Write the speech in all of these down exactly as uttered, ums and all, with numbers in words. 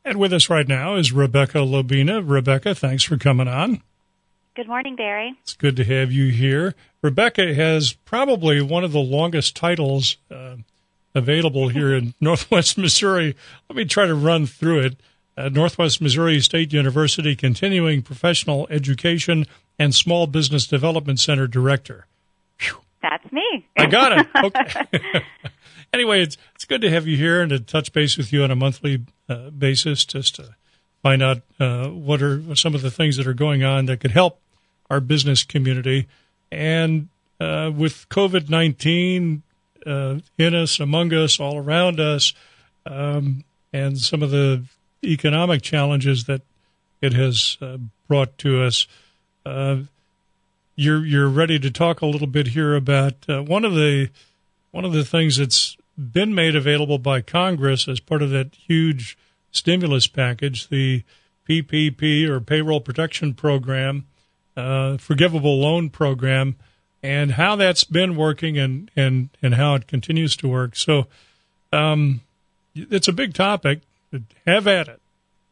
And with us right now is Rebecca Lobina. Rebecca, thanks for coming on. Good morning, Barry. It's good to have you here. Rebecca has probably one of the longest titles uh, available here in Northwest Missouri. Let me try to run through it. Uh, Northwest Missouri State University Continuing Professional Education and Small Business Development Center Director. Whew. That's me. I got it. Okay. Anyway, it's it's good to have you here and to touch base with you on a monthly uh, basis just to find out uh, what are some of the things that are going on that could help our business community. And uh, with COVID nineteen uh, in us, among us, all around us, um, and some of the economic challenges that it has uh, brought to us, uh, you're you're ready to talk a little bit here about uh, one of the one of the things that's been made available by Congress as part of that huge stimulus package, the P P P or Payroll Protection Program, uh, Forgivable Loan Program, and how that's been working and, and, and how it continues to work. So um, it's a big topic. Have at it.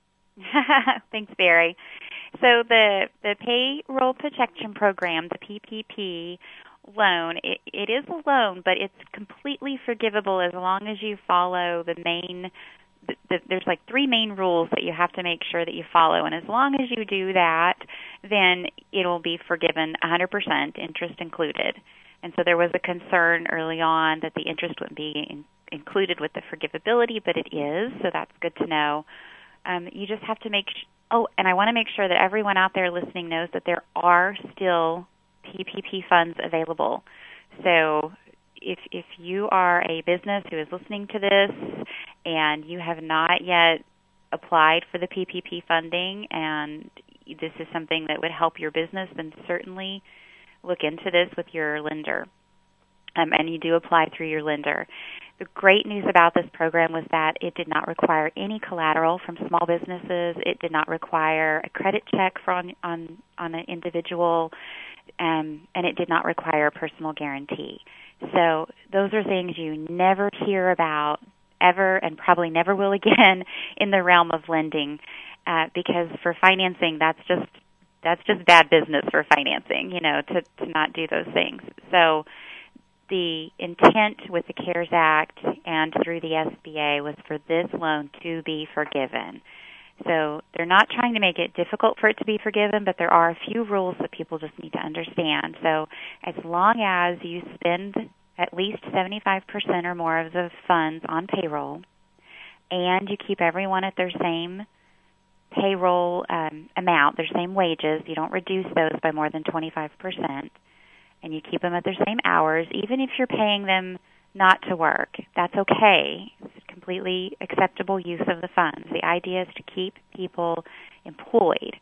Thanks, Barry. So the the Payroll Protection Program, the P P P loan, it, it is a loan, but it's completely forgivable as long as you follow the main the, the, there's like three main rules that you have to make sure that you follow, and as long as you do that, then it'll be forgiven one hundred percent, interest included. And so there was a concern early on that the interest wouldn't be in, included with the forgivability, but it is, so that's good to know. Um, you just have to make sh- oh, and I want to make sure that everyone out there listening knows that there are still P P P funds available. So if if you are a business who is listening to this and you have not yet applied for the P P P funding and this is something that would help your business, then certainly look into this with your lender. Um, and you do apply through your lender. The great news about this program was that it did not require any collateral from small businesses. It did not require a credit check from on on an individual. Um, and it did not require a personal guarantee. So those are things you never hear about ever and probably never will again in the realm of lending uh, because for financing, that's just that's just bad business for financing, you know, to, to not do those things. So the intent with the CARES Act and through the S B A was for this loan to be forgiven. So they're not trying to make it difficult for it to be forgiven, but there are a few rules that people just need to understand. So as long as you spend at least seventy-five percent or more of the funds on payroll and you keep everyone at their same payroll um, amount, their same wages, you don't reduce those by more than twenty-five percent, and you keep them at their same hours, even if you're paying them not to work, that's okay. It's completely acceptable use of the funds. The idea is to keep people employed.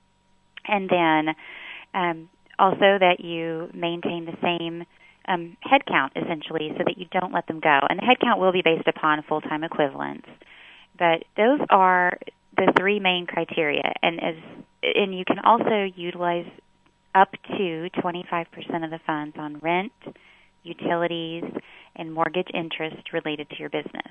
And then um, also that you maintain the same um, head count, essentially, so that you don't let them go. And the head count will be based upon full-time equivalents. But those are the three main criteria. And, as, and you can also utilize up to twenty-five percent of the funds on rent, utilities, and mortgage interest related to your business.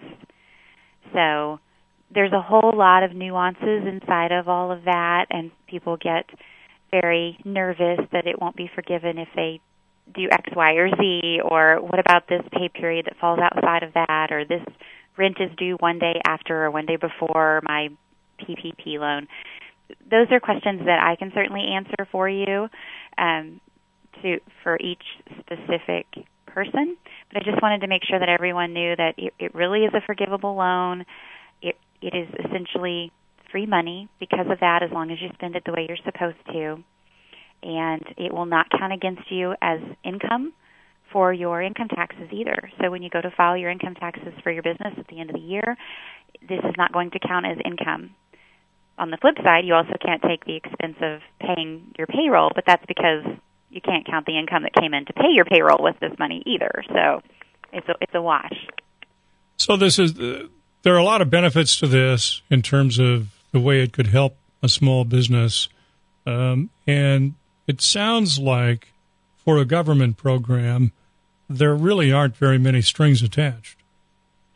So there's a whole lot of nuances inside of all of that, and people get very nervous that it won't be forgiven if they do X, Y, or Z, or what about this pay period that falls outside of that, or this rent is due one day after or one day before my P P P loan. Those are questions that I can certainly answer for you um, to for each specific person, but I just wanted to make sure that everyone knew that it, it really is a forgivable loan. It it is essentially free money because of that, as long as you spend it the way you're supposed to, and it will not count against you as income for your income taxes either. So when you go to file your income taxes for your business at the end of the year, this is not going to count as income. On the flip side, you also can't take the expense of paying your payroll, but that's because you can't count the income that came in to pay your payroll with this money either. So it's a, it's a wash. So this is uh, there are a lot of benefits to this in terms of the way it could help a small business. Um, and it sounds like for a government program, there really aren't very many strings attached.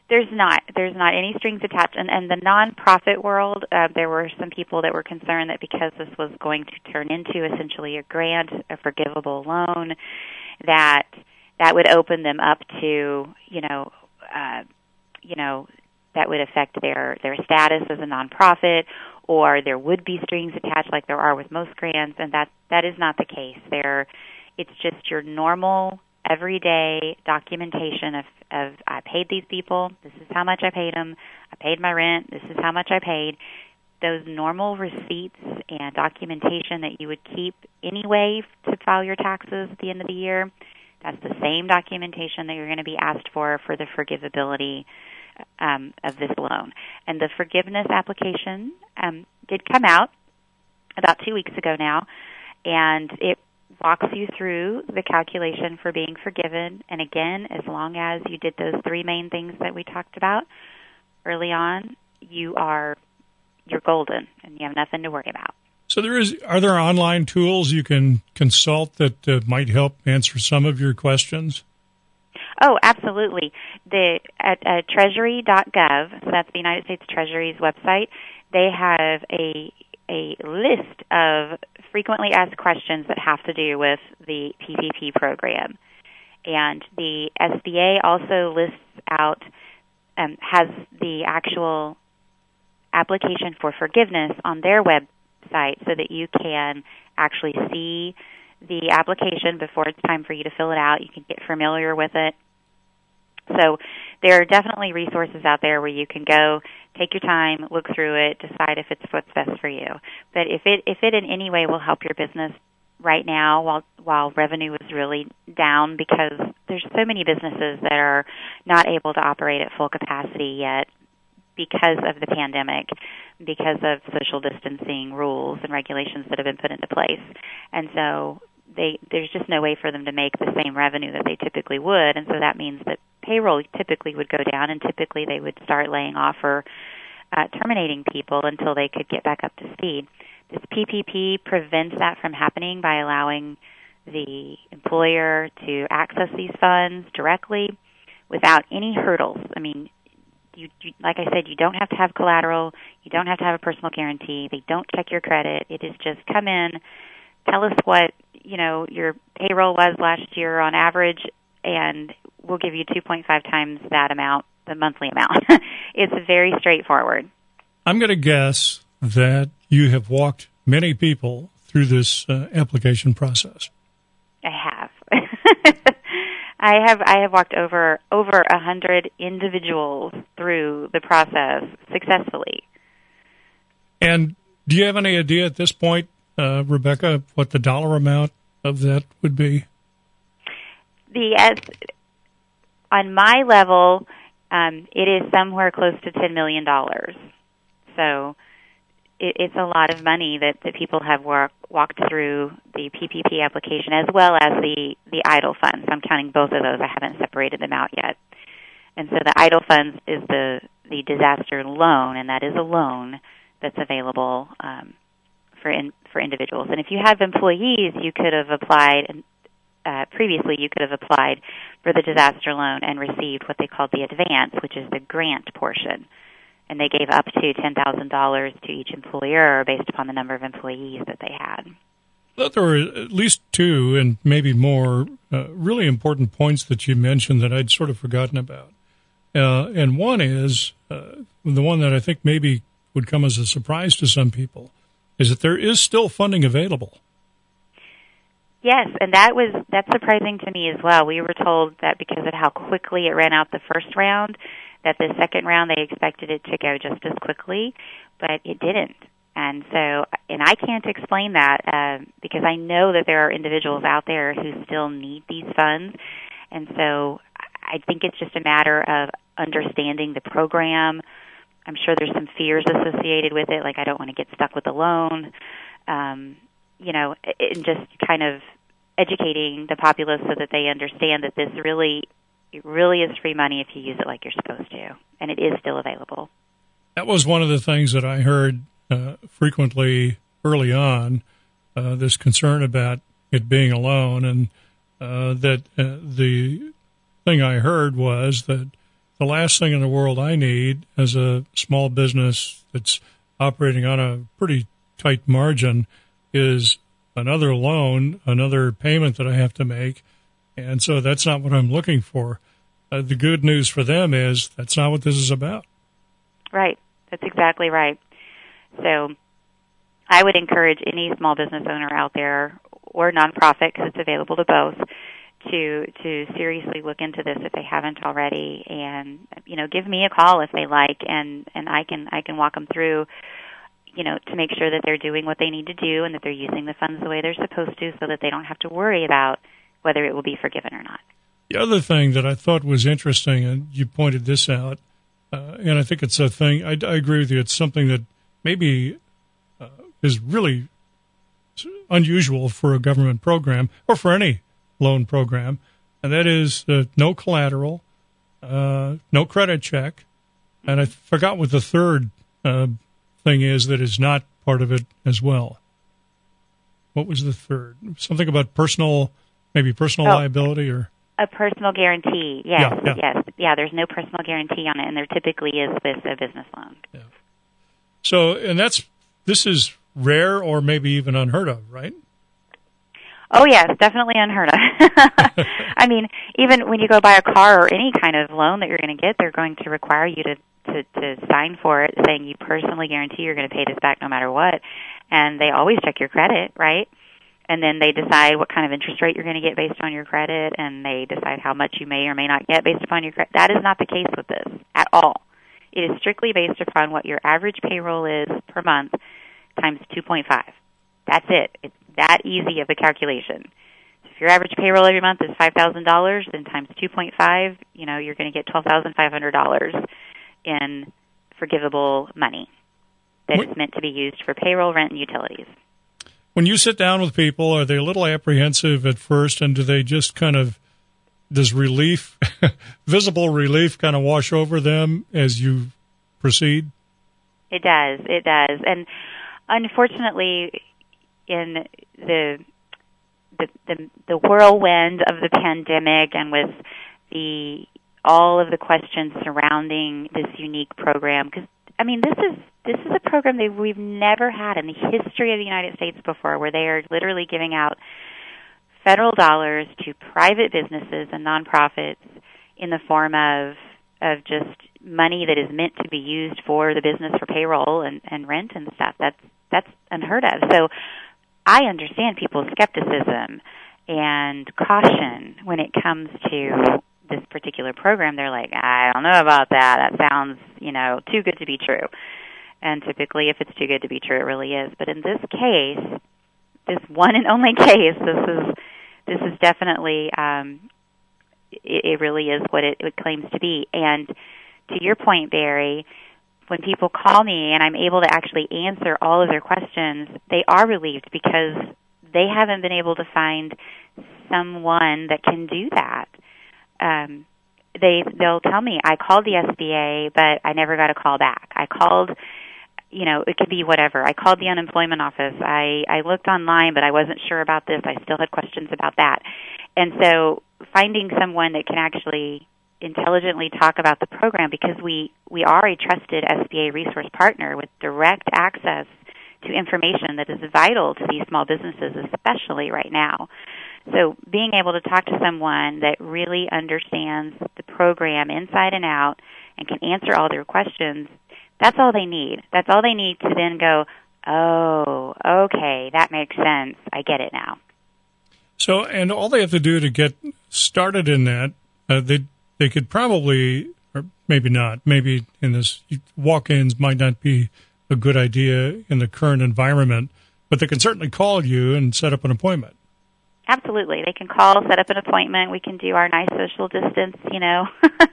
There's not. There's not any strings attached. And, and the nonprofit world, uh, there were some people that were concerned that because this was going to turn into essentially a grant, a forgivable loan, that that would open them up to, you know, uh, you know, that would affect their, their status as a nonprofit, or there would be strings attached like there are with most grants, and that, that is not the case. There, it's just your normal everyday documentation of, of I paid these people, this is how much I paid them, I paid my rent, this is how much I paid. Those normal receipts and documentation that you would keep anyway to file your taxes at the end of the year, that's the same documentation that you're going to be asked for for the forgivability um, of this loan. And the forgiveness application um, did come out about two weeks ago now, and it walks you through the calculation for being forgiven. And again, as long as you did those three main things that we talked about early on, you are you're golden and you have nothing to worry about. So there is. Are there online tools you can consult that uh, might help answer some of your questions? Oh, absolutely. The at uh, treasury dot gov, so that's the United States Treasury's website, they have a a list of frequently asked questions that have to do with the P P P program. And the S B A also lists out, um, has the actual application for forgiveness on their website so that you can actually see the application before it's time for you to fill it out. You can get familiar with it. So there are definitely resources out there where you can go, take your time, look through it, decide if it's what's best for you. But if it if it in any way will help your business right now while while revenue is really down, because there's so many businesses that are not able to operate at full capacity yet because of the pandemic, because of social distancing rules and regulations that have been put into place. And so they there's just no way for them to make the same revenue that they typically would, and so that means that payroll typically would go down, and typically they would start laying off or uh, terminating people until they could get back up to speed. This P P P prevents that from happening by allowing the employer to access these funds directly without any hurdles. I mean, you, you, like I said, you don't have to have collateral. You don't have to have a personal guarantee. They don't check your credit. It is just come in, tell us what, you know, your payroll was last year on average, and we'll give you two point five times that amount, the monthly amount. It's very straightforward. I'm going to guess that you have walked many people through this uh, application process. I have. I have I have walked over over a hundred individuals through the process successfully. And do you have any idea at this point, uh, Rebecca, what the dollar amount of that would be? The as on my level, um, it is somewhere close to ten million dollars. So it, it's a lot of money that, that people have work, walked through the P P P application, as well as the, the EIDL funds. I'm counting both of those. I haven't separated them out yet. And so the EIDL funds is the, the disaster loan, and that is a loan that's available um, for in, for individuals. And if you have employees, you could have applied, uh, previously you could have applied for the disaster loan and received what they called the advance, which is the grant portion. And they gave up to ten thousand dollars to each employer based upon the number of employees that they had. Well, there were at least two and maybe more uh, really important points that you mentioned that I'd sort of forgotten about. Uh, and one is, uh, the one that I think maybe would come as a surprise to some people, is that there is still funding available. Yes, and that was that's surprising to me as well. We were told that because of how quickly it ran out the first round, that the second round they expected it to go just as quickly, but it didn't. And so, and I can't explain that uh, because I know that there are individuals out there who still need these funds. And so I think it's just a matter of understanding the program. I'm sure there's some fears associated with it, like I don't want to get stuck with a loan, um, you know, and just kind of educating the populace so that they understand that this really It really is free money if you use it like you're supposed to, and it is still available. That was one of the things that I heard uh, frequently early on, uh, this concern about it being a loan, and uh, that uh, the thing I heard was that the last thing in the world I need as a small business that's operating on a pretty tight margin is another loan, another payment that I have to make. And so that's not what I'm looking for. Uh, the good news for them is that's not what this is about. Right. That's exactly right. So I would encourage any small business owner out there or nonprofit, because it's available to both, to to seriously look into this if they haven't already, and you know, give me a call if they like, and and I can I can walk them through, you know, to make sure that they're doing what they need to do and that they're using the funds the way they're supposed to, so that they don't have to worry about whether it will be forgiven or not. The other thing that I thought was interesting, and you pointed this out, uh, and I think it's a thing. I, I agree with you. It's something that maybe uh, is really unusual for a government program or for any loan program, and that is uh, no collateral, uh, no credit check, and I forgot what the third uh, thing is that is not part of it as well. What was the third? Something about personal, maybe personal oh, liability or a personal guarantee. Yes, yeah, yeah. yes, yeah. There's no personal guarantee on it, and there typically is with a business loan. Yeah. So, and that's this is rare or maybe even unheard of, right? Oh, yes, definitely unheard of. I mean, even when you go buy a car or any kind of loan that you're going to get, they're going to require you to, to, to sign for it, saying you personally guarantee you're going to pay this back no matter what. And they always check your credit, right? And then they decide what kind of interest rate you're going to get based on your credit, and they decide how much you may or may not get based upon your credit. That is not the case with this at all. It is strictly based upon what your average payroll is per month times two point five. That's it. It's that easy of a calculation. If your average payroll every month is five thousand dollars, then times two point five, you know, you're going to get twelve thousand five hundred dollars in forgivable money that what? is meant to be used for payroll, rent, and utilities. When you sit down with people, are they a little apprehensive at first, and do they just kind of, does relief, visible relief kind of wash over them as you proceed? It does. It does. And unfortunately, in the, the the the whirlwind of the pandemic, and with the all of the questions surrounding this unique program, because I mean, this is this is a program that we've never had in the history of the United States before, where they are literally giving out federal dollars to private businesses and nonprofits in the form of of just money that is meant to be used for the business for payroll and, and rent and stuff. That's that's unheard of. So I understand people's skepticism and caution when it comes to this particular program. They're like, I don't know about that. That sounds, you know, too good to be true. And typically, if it's too good to be true, it really is. But in this case, this one and only case, this is this is definitely, um, it, it really is what it, it claims to be. And to your point, Barry, when people call me and I'm able to actually answer all of their questions, they are relieved because they haven't been able to find someone that can do that. Um, they they'll tell me, I called the S B A, but I never got a call back. I called, you know, it could be whatever. I called the unemployment office. I, I looked online, but I wasn't sure about this. I still had questions about that. And so finding someone that can actually intelligently talk about the program, because we, we are a trusted S B A resource partner with direct access to information that is vital to these small businesses, especially right now. So being able to talk to someone that really understands the program inside and out and can answer all their questions, that's all they need. That's all they need to then go, oh, okay, that makes sense. I get it now. So, and all they have to do to get started in that, uh, they they could probably, or maybe not, maybe in this, walk-ins might not be a good idea in the current environment, but they can certainly call you and set up an appointment. Absolutely. They can call, set up an appointment. We can do our nice social distance, you know,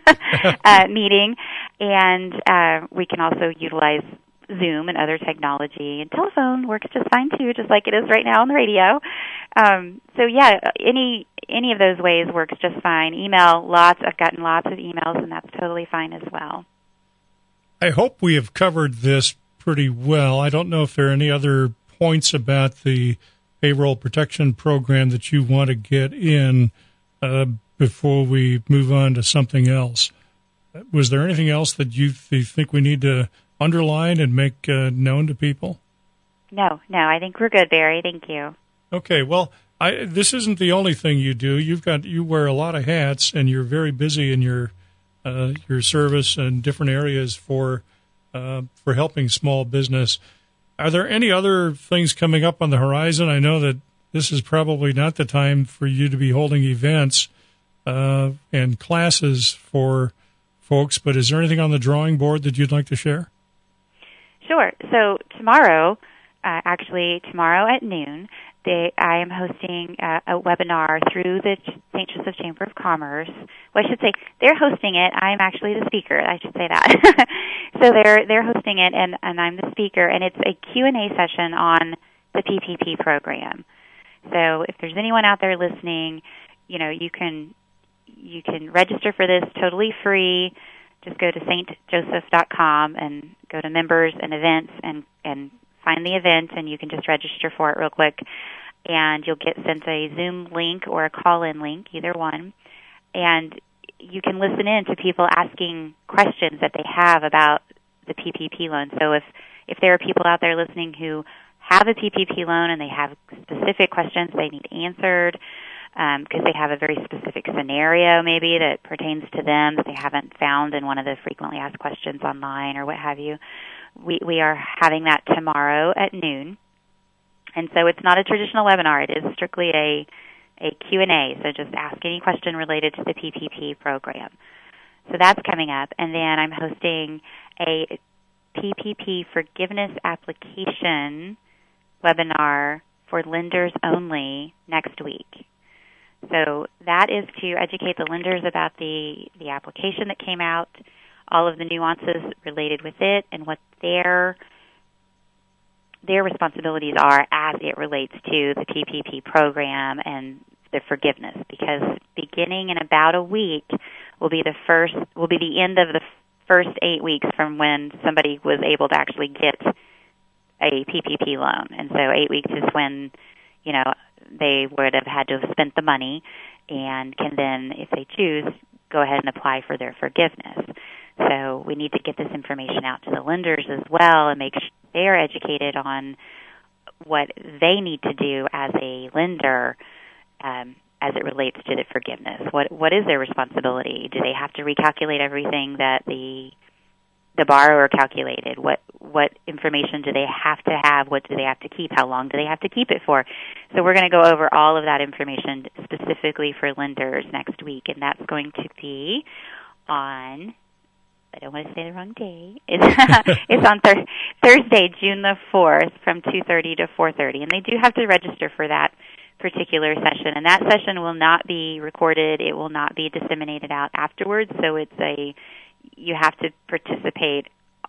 uh, meeting. And uh, we can also utilize Zoom and other technology. And telephone works just fine, too, just like it is right now on the radio. Um, so, yeah, any any of those ways works just fine. Email, lots. I've gotten lots of emails, and that's totally fine as well. I hope we have covered this pretty well. I don't know if there are any other points about the payroll protection program that you want to get in uh, before we move on to something else. Was there anything else that you, th- you think we need to underline and make uh, known to people? No, no, I think we're good, Barry. Thank you. Okay, well, I, this isn't the only thing you do. You've got you wear a lot of hats, and you're very busy in your uh, your service and different areas for uh, for helping small business. Are there any other things coming up on the horizon? I know that this is probably not the time for you to be holding events uh, and classes for folks, but is there anything on the drawing board that you'd like to share? Sure. So tomorrow, uh, actually tomorrow at noon, they, I am hosting a, a webinar through the Saint Joseph Chamber of Commerce. Well, I should say they're hosting it. I'm actually the speaker. I should say that. So they're they're hosting it, and, and I'm the speaker, and it's a Q and A session on the P P P program. So if there's anyone out there listening, you know, you can you can register for this totally free. Just go to saint joseph dot com and go to members and events and, and find the event, and you can just register for it real quick. And you'll get sent a Zoom link or a call-in link, either one. And you can listen in to people asking questions that they have about the P P P loan. So if, if there are people out there listening who have a P P P loan and they have specific questions they need answered, because um, they have a very specific scenario maybe that pertains to them that they haven't found in one of the frequently asked questions online or what have you, we, we are having that tomorrow at noon. And so it's not a traditional webinar. It is strictly a, a Q and A, so just ask any question related to the P P P program. So that's coming up. And then I'm hosting a P P P forgiveness application webinar for lenders only next week. So that is to educate the lenders about the, the application that came out, all of the nuances related with it, and what their their responsibilities are as it relates to the P P P program and the forgiveness. Because beginning in about a week will be the first will be the end of the first eight weeks from when somebody was able to actually get a P P P loan, and so eight weeks is when, you know, they would have had to have spent the money and can then, if they choose, go ahead and apply for their forgiveness. So we need to get this information out to the lenders as well and make sure they're educated on what they need to do as a lender um, as it relates to the forgiveness. What What is their responsibility? Do they have to recalculate everything that the the borrower calculated? What what information do they have to have? What do they have to keep? How long do they have to keep it for? So we're going to go over all of that information specifically for lenders next week, and that's going to be on, I don't want to say the wrong day, it's, it's on thir- Thursday, June the fourth from two thirty to four thirty, and they do have to register for that particular session, and that session will not be recorded. It will not be disseminated out afterwards, so it's a you have to participate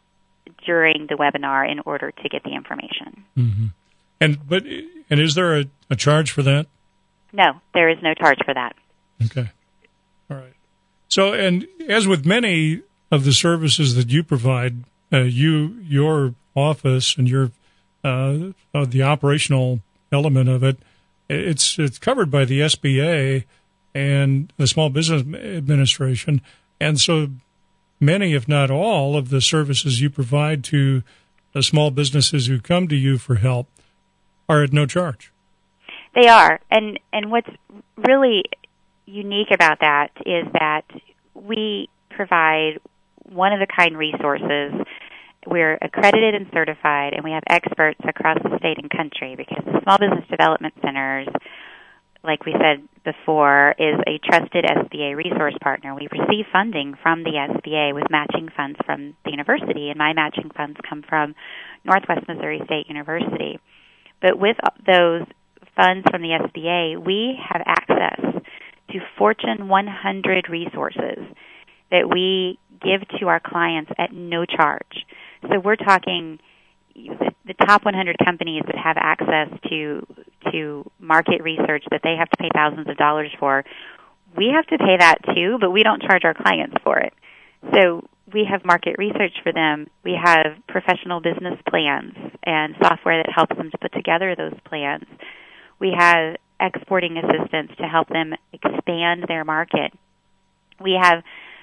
during the webinar in order to get the information. Mm-hmm. And but and is there a, a charge for that? No, there is no charge for that. Okay. All right. So, and as with many of the services that you provide, uh, you your office and your uh, uh, the operational element of it, it's it's covered by the S B A and the Small Business Administration, and so many, if not all, of the services you provide to the small businesses who come to you for help are at no charge. They are. And, and what's really unique about that is that we provide one-of-a-kind resources. We're accredited and certified, and we have experts across the state and country, because the Small Business Development Centers, like we said before, is a trusted S B A resource partner. We receive funding from the S B A with matching funds from the university, and my matching funds come from Northwest Missouri State University. But with those funds from the S B A, we have access to Fortune one hundred resources that we give to our clients at no charge. So we're talking the top one hundred companies that have access to to market research that they have to pay thousands of dollars for. We have to pay that too, but we don't charge our clients for it. So we have market research for them. We have professional business plans and software that helps them to put together those plans. We have exporting assistance to help them expand their market. We have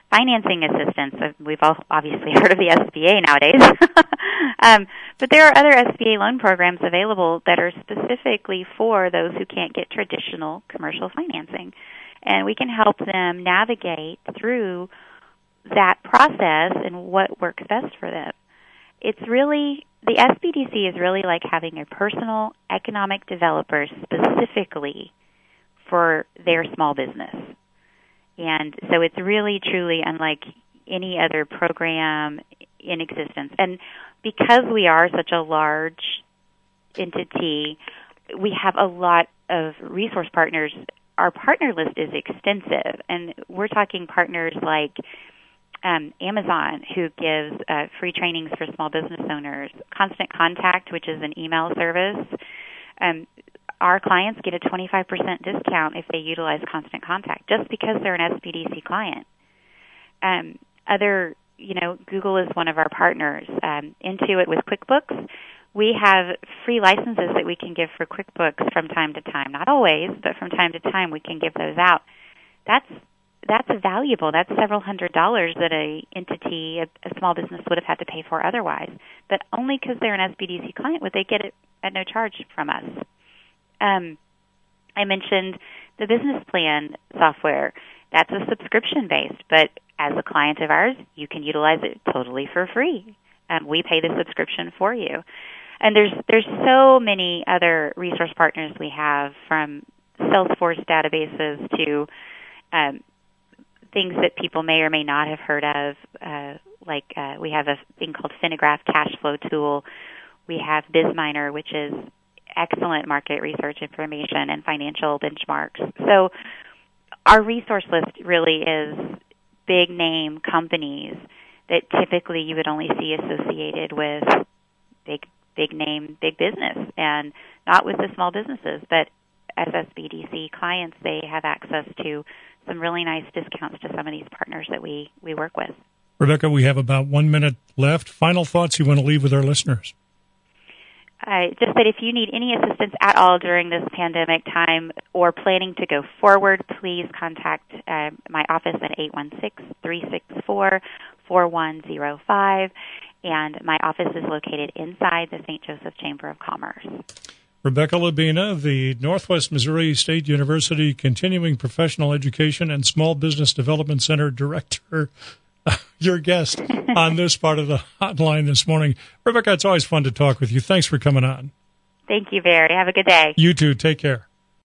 financing assistance. We've all obviously heard of the S B A nowadays. um, but there are other S B A loan programs available that are specifically for those who can't get traditional commercial financing. And we can help them navigate through that process and what works best for them. It's really, the S B D C is really like having a personal economic developer specifically for their small business. And so it's really, truly unlike any other program in existence. And because we are such a large entity, we have a lot of resource partners. Our partner list is extensive, and we're talking partners like um, Amazon, who gives uh, free trainings for small business owners, Constant Contact, which is an email service. Um, Our clients get a twenty-five percent discount if they utilize Constant Contact, just because they're an S B D C client. Um, other, you know, Google is one of our partners. Um, Intuit with QuickBooks, we have free licenses that we can give for QuickBooks from time to time. Not always, but from time to time we can give those out. That's that's valuable. That's several hundred dollars that a entity, a, a small business, would have had to pay for otherwise. But only because they're an S B D C client would they get it at no charge from us. Um, I mentioned the business plan software. That's a subscription-based, but as a client of ours, you can utilize it totally for free. Um, we pay the subscription for you. And there's there's so many other resource partners we have, from Salesforce databases to um, things that people may or may not have heard of, uh, like uh, we have a thing called Finagraph Cash Flow Tool. We have BizMiner, which is excellent market research information and financial benchmarks. So our resource list really is big name companies that typically you would only see associated with big big name, big business, and not with the small businesses. But as S B D C clients, they have access to some really nice discounts to some of these partners that we, we work with. Rebecca, we have about one minute left. Final thoughts you want to leave with our listeners? Uh, just that if you need any assistance at all during this pandemic time or planning to go forward, please contact uh, my office at eight one six, three six four, four one zero five, and my office is located inside the Saint Joseph Chamber of Commerce. Rebecca Labina, the Northwest Missouri State University Continuing Professional Education and Small Business Development Center Director, your guest on this part of the hotline this morning. Rebecca, it's always fun to talk with you. Thanks for coming on. Thank you, Barry. Have a good day. You too. Take care.